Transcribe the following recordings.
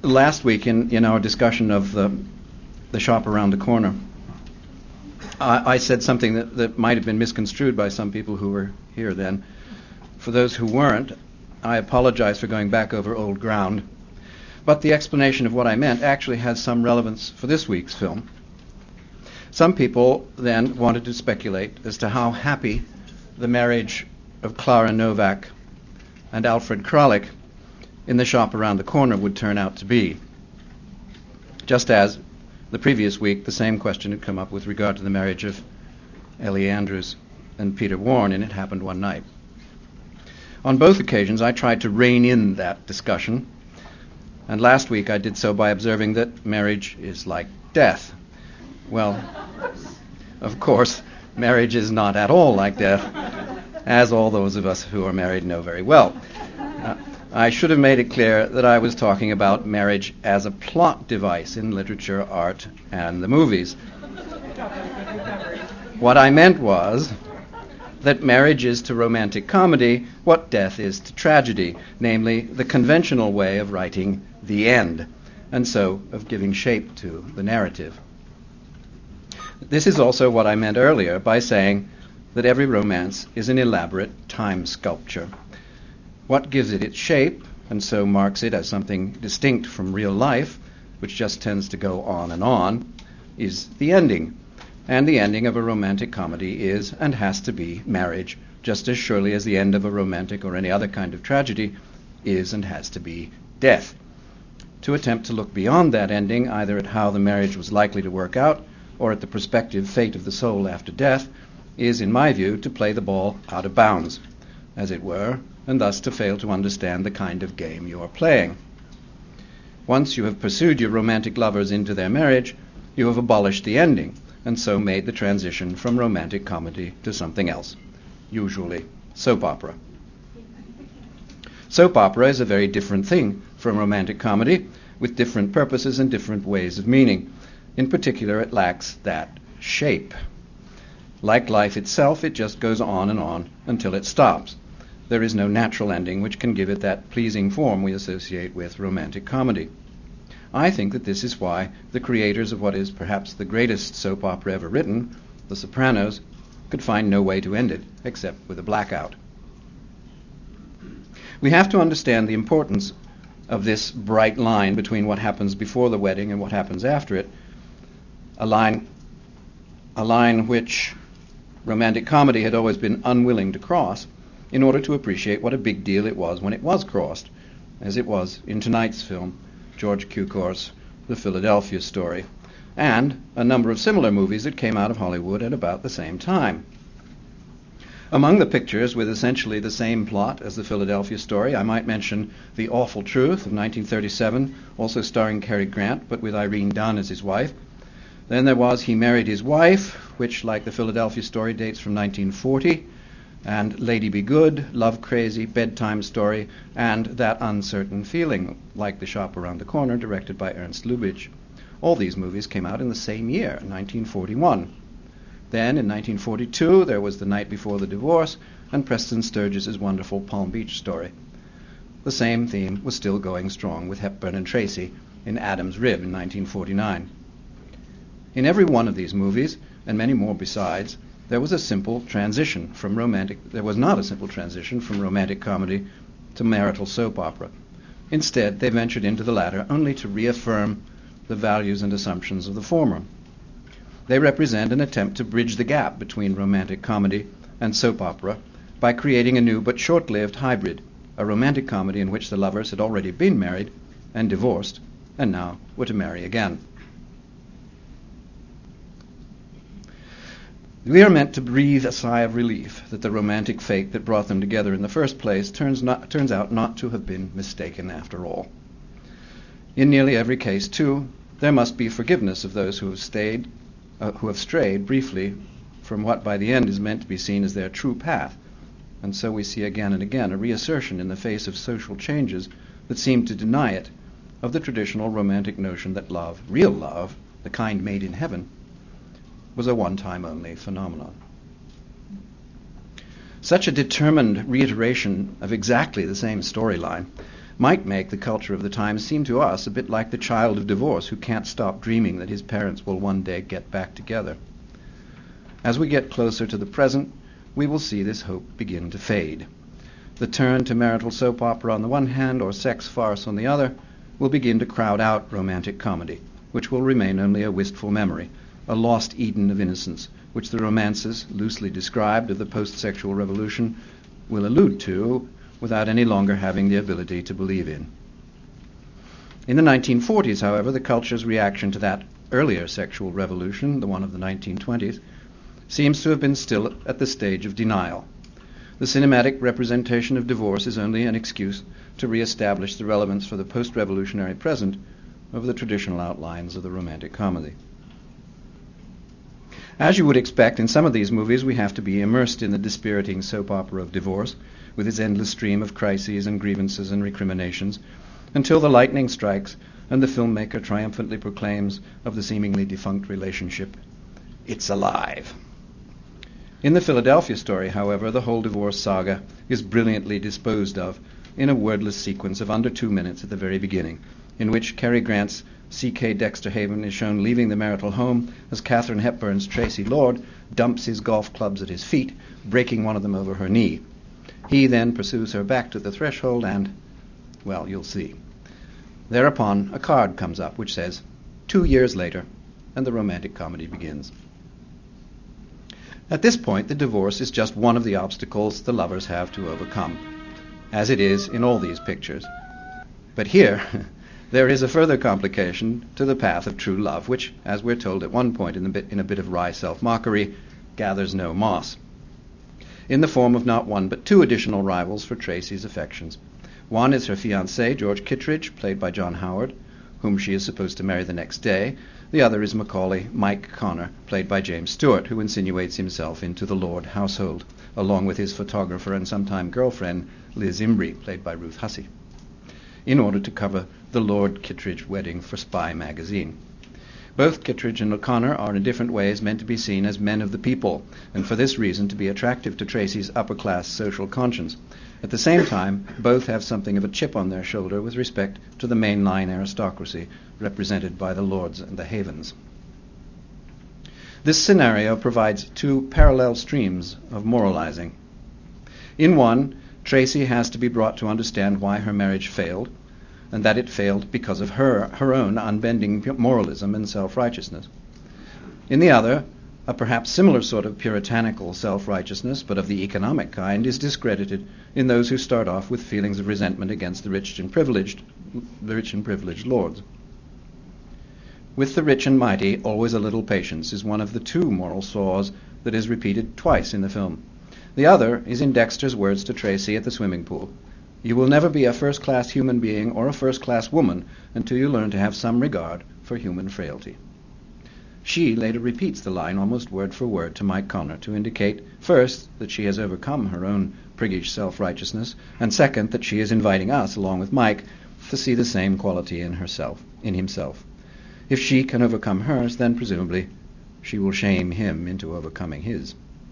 last week in our discussion of the shop around the corner, I said something that might have been misconstrued by some people who were here then. For those who weren't, I apologize for going back over old ground, but the explanation of what I meant actually has some relevance for this week's film. Some people then wanted to speculate as to how happy the marriage of Klara Novak and Alfred Kralik in the shop around the corner would turn out to be. Just as the previous week the same question had come up with regard to the marriage of Ellie Andrews and Peter Warren in It Happened One Night. On both occasions I tried to rein in that discussion, and last week I did so by observing that marriage is like death. Well, of course, marriage is not at all like death, as all those of us who are married know very well. I should have made it clear that I was talking about marriage as a plot device in literature, art, and the movies. What I meant was that marriage is to romantic comedy what death is to tragedy, namely the conventional way of writing the end, and so of giving shape to the narrative. This is also what I meant earlier by saying that every romance is an elaborate time sculpture. What gives it its shape, and so marks it as something distinct from real life, which just tends to go on, is the ending. And the ending of a romantic comedy is and has to be marriage, just as surely as the end of a romantic or any other kind of tragedy is and has to be death. To attempt to look beyond that ending, either at how the marriage was likely to work out or at the prospective fate of the soul after death, is, in my view, to play the ball out of bounds, as it were, and thus to fail to understand the kind of game you are playing. Once you have pursued your romantic lovers into their marriage, you have abolished the ending, and so made the transition from romantic comedy to something else, usually soap opera. Soap opera is a very different thing from romantic comedy, with different purposes and different ways of meaning. In particular, it lacks that shape. Like life itself, it just goes on until it stops. There is no natural ending which can give it that pleasing form we associate with romantic comedy. I think that this is why the creators of what is perhaps the greatest soap opera ever written, The Sopranos, could find no way to end it except with a blackout. We have to understand the importance of this bright line between what happens before the wedding and what happens after it, a line which romantic comedy had always been unwilling to cross, in order to appreciate what a big deal it was when it was crossed, as it was in tonight's film, George Cukor's The Philadelphia Story, and a number of similar movies that came out of Hollywood at about the same time. Among the pictures with essentially the same plot as The Philadelphia Story, I might mention The Awful Truth of 1937, also starring Cary Grant, but with Irene Dunne as his wife. Then there was He Married His Wife, which, like The Philadelphia Story, dates from 1940, and Lady Be Good, Love Crazy, Bedtime Story, and That Uncertain Feeling, like The Shop Around the Corner, directed by Ernst Lubitsch. All these movies came out in the same year, 1941. Then, in 1942, there was The Night Before the Divorce and Preston Sturges' wonderful Palm Beach Story. The same theme was still going strong with Hepburn and Tracy in Adam's Rib in 1949. In every one of these movies, and many more besides, there was not a simple transition from romantic comedy to marital soap opera. Instead, they ventured into the latter only to reaffirm the values and assumptions of the former. They represent an attempt to bridge the gap between romantic comedy and soap opera by creating a new but short-lived hybrid, a romantic comedy in which the lovers had already been married and divorced and now were to marry again. We are meant to breathe a sigh of relief that the romantic fate that brought them together in the first place turns out not to have been mistaken after all. In nearly every case, too, there must be forgiveness of those who have strayed briefly from what by the end is meant to be seen as their true path, and so we see again and again a reassertion in the face of social changes that seem to deny it of the traditional romantic notion that love, real love, the kind made in heaven, was a one-time only phenomenon. Such a determined reiteration of exactly the same storyline might make the culture of the time seem to us a bit like the child of divorce who can't stop dreaming that his parents will one day get back together. As we get closer to the present, we will see this hope begin to fade. The turn to marital soap opera on the one hand or sex farce on the other will begin to crowd out romantic comedy, which will remain only a wistful memory, a lost Eden of innocence, which the romances, loosely described, of the post-sexual revolution will allude to without any longer having the ability to believe in. In the 1940s, however, the culture's reaction to that earlier sexual revolution, the one of the 1920s, seems to have been still at the stage of denial. The cinematic representation of divorce is only an excuse to re-establish the relevance for the post-revolutionary present of the traditional outlines of the romantic comedy. As you would expect, in some of these movies we have to be immersed in the dispiriting soap opera of divorce, with its endless stream of crises and grievances and recriminations, until the lightning strikes and the filmmaker triumphantly proclaims of the seemingly defunct relationship, "It's alive." In the Philadelphia story, however, the whole divorce saga is brilliantly disposed of in a wordless sequence of under 2 minutes at the very beginning, in which Cary Grant's C.K. Dexter Haven is shown leaving the marital home as Katharine Hepburn's Tracy Lord dumps his golf clubs at his feet, breaking one of them over her knee. He then pursues her back to the threshold and, well, you'll see. Thereupon, a card comes up which says, 2 years later, and the romantic comedy begins. At this point, the divorce is just one of the obstacles the lovers have to overcome, as it is in all these pictures. But here, there is a further complication to the path of true love, which, as we're told at one point in a bit of wry self-mockery, gathers no moss, in the form of not one but two additional rivals for Tracy's affections. One is her fiancé, George Kittredge, played by John Howard, whom she is supposed to marry the next day. The other is Macaulay Mike Connor, played by James Stewart, who insinuates himself into the Lord household, along with his photographer and sometime girlfriend, Liz Imbrie, played by Ruth Hussey, in order to cover the Lord Kittredge wedding for Spy magazine. Both Kittredge and O'Connor are in different ways meant to be seen as men of the people, and for this reason to be attractive to Tracy's upper-class social conscience. At the same time, both have something of a chip on their shoulder with respect to the mainline aristocracy represented by the Lords and the Havens. This scenario provides two parallel streams of moralizing. In one, Tracy has to be brought to understand why her marriage failed, and that it failed because of her own unbending moralism and self-righteousness. In the other, a perhaps similar sort of puritanical self-righteousness, but of the economic kind, is discredited in those who start off with feelings of resentment against the rich and privileged lords. With the rich and mighty, always a little patience is one of the two moral saws that is repeated twice in the film. The other is in Dexter's words to Tracy at the swimming pool. "You will never be a first-class human being or a first-class woman until you learn to have some regard for human frailty." She later repeats the line almost word for word to Mike Connor to indicate, first, that she has overcome her own priggish self-righteousness, and second, that she is inviting us, along with Mike, to see the same quality in himself. If she can overcome hers, then presumably she will shame him into overcoming his.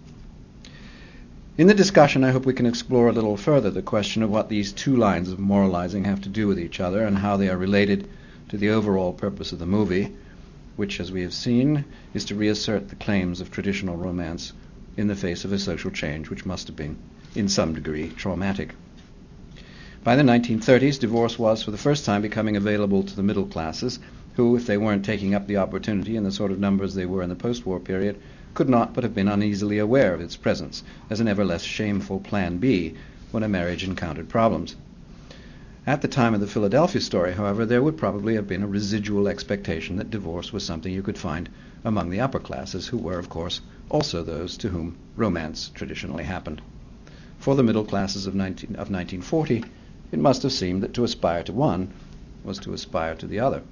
In the discussion, I hope we can explore a little further the question of what these two lines of moralizing have to do with each other and how they are related to the overall purpose of the movie, which, as we have seen, is to reassert the claims of traditional romance in the face of a social change which must have been, in some degree, traumatic. By the 1930s, divorce was for the first time becoming available to the middle classes, who, if they weren't taking up the opportunity in the sort of numbers they were in the post-war period, could not but have been uneasily aware of its presence as an ever less shameful plan B when a marriage encountered problems. At the time of the Philadelphia story, however, there would probably have been a residual expectation that divorce was something you could find among the upper classes, who were, of course, also those to whom romance traditionally happened. For the middle classes of 1940, it must have seemed that to aspire to one was to aspire to the other.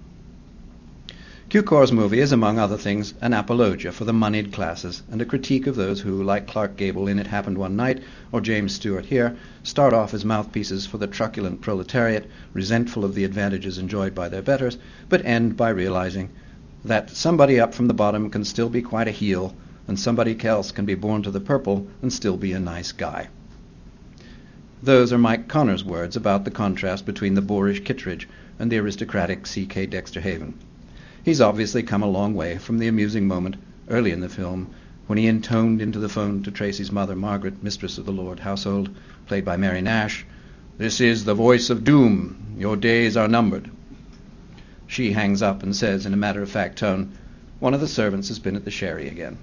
Cukor's movie is, among other things, an apologia for the moneyed classes and a critique of those who, like Clark Gable in It Happened One Night or James Stewart here, start off as mouthpieces for the truculent proletariat, resentful of the advantages enjoyed by their betters, but end by realizing that somebody up from the bottom can still be quite a heel, and somebody else can be born to the purple and still be a nice guy. Those are Mike Connor's words about the contrast between the boorish Kittredge and the aristocratic C.K. Dexter Haven. He's obviously come a long way from the amusing moment early in the film when he intoned into the phone to Tracy's mother, Margaret, mistress of the Lord household, played by Mary Nash, "This is the voice of doom. Your days are numbered." She hangs up and says in a matter-of-fact tone, "One of the servants has been at the sherry again."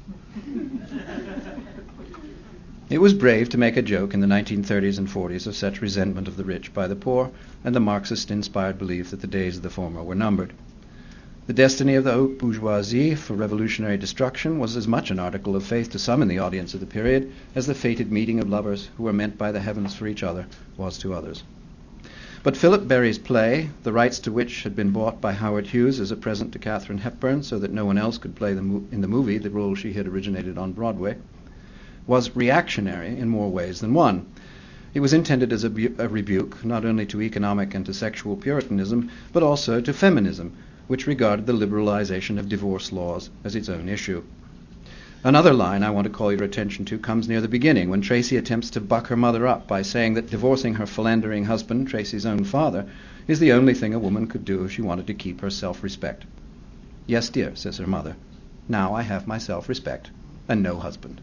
It was brave to make a joke in the 1930s and 40s of such resentment of the rich by the poor and the Marxist-inspired belief that the days of the former were numbered. The destiny of the haute bourgeoisie for revolutionary destruction was as much an article of faith to some in the audience of the period as the fated meeting of lovers who were meant by the heavens for each other was to others. But Philip Berry's play, the rights to which had been bought by Howard Hughes as a present to Katharine Hepburn so that no one else could play in the movie the role she had originated on Broadway, was reactionary in more ways than one. It was intended as a rebuke not only to economic and to sexual Puritanism, but also to feminism, which regarded the liberalization of divorce laws as its own issue. Another line I want to call your attention to comes near the beginning, when Tracy attempts to buck her mother up by saying that divorcing her philandering husband, Tracy's own father, is the only thing a woman could do if she wanted to keep her self-respect. "Yes, dear," says her mother. "Now I have my self-respect and no husband."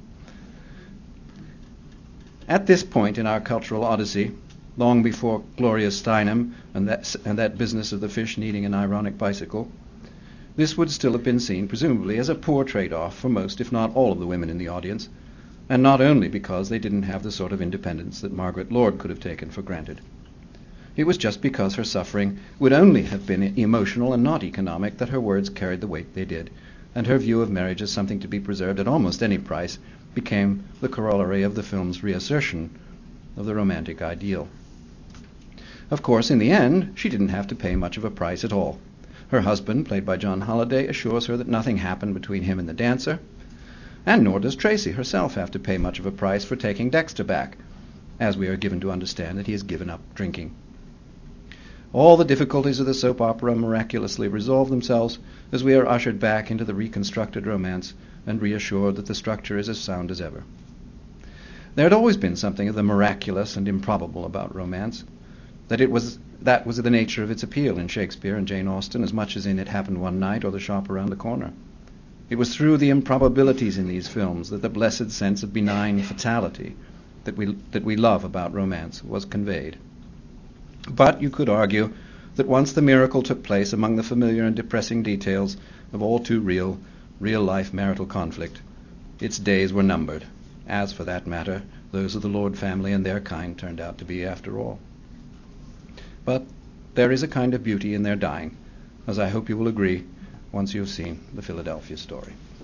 At this point in our cultural odyssey, long before Gloria Steinem and that business of the fish needing an ironic bicycle, this would still have been seen, presumably, as a poor trade-off for most, if not all, of the women in the audience, and not only because they didn't have the sort of independence that Margaret Lord could have taken for granted. It was just because her suffering would only have been emotional and not economic that her words carried the weight they did, and her view of marriage as something to be preserved at almost any price became the corollary of the film's reassertion of the romantic ideal. Of course, in the end, she didn't have to pay much of a price at all. Her husband, played by John Holliday, assures her that nothing happened between him and the dancer, and nor does Tracy herself have to pay much of a price for taking Dexter back, as we are given to understand that he has given up drinking. All the difficulties of the soap opera miraculously resolve themselves as we are ushered back into the reconstructed romance and reassured that the structure is as sound as ever. There had always been something of the miraculous and improbable about romance, that was the nature of its appeal in Shakespeare and Jane Austen as much as in It Happened One Night or The Shop Around the Corner. It was through the improbabilities in these films that the blessed sense of benign fatality that we love about romance was conveyed. But you could argue that once the miracle took place among the familiar and depressing details of all too real-life marital conflict, its days were numbered, as, for that matter, those of the Lord family and their kind turned out to be after all. But there is a kind of beauty in their dying, as I hope you will agree once you have seen the Philadelphia Story.